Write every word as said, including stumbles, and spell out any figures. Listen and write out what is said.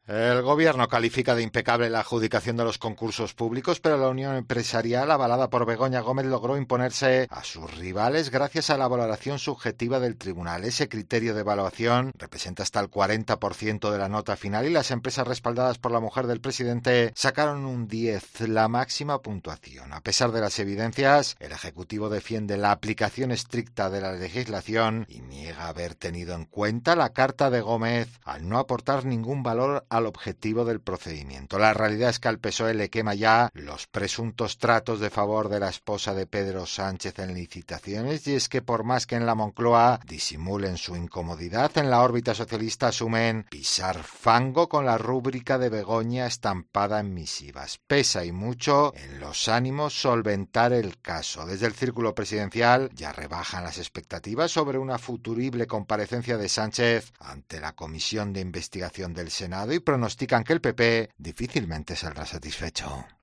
El Gobierno califica de impecable la adjudicación de los concursos públicos, pero la Unión Empresarial, avalada por Begoña Gómez, logró imponerse a sus rivales gracias a la valoración subjetiva del tribunal. Ese criterio de evaluación representa hasta el cuarenta por ciento de la nota final y las empresas respaldadas por la mujer del presidente sacaron un diez, la máxima puntuación. A pesar de las evidencias, el Ejecutivo defiende la aplicación estricta de la legislación y niega haber tenido en cuenta la carta de Gómez al no aportar ningún valor a al objetivo del procedimiento. La realidad es que al P S O E le quema ya los presuntos tratos de favor de la esposa de Pedro Sánchez en licitaciones, y es que por más que en la Moncloa disimulen su incomodidad, en la órbita socialista asumen pisar fango con la rúbrica de Begoña estampada en misivas. Pesa y mucho en los ánimos solventar el caso. Desde el círculo presidencial ya rebajan las expectativas sobre una futurible comparecencia de Sánchez ante la Comisión de Investigación del Senado y pronostican que el P P difícilmente saldrá satisfecho.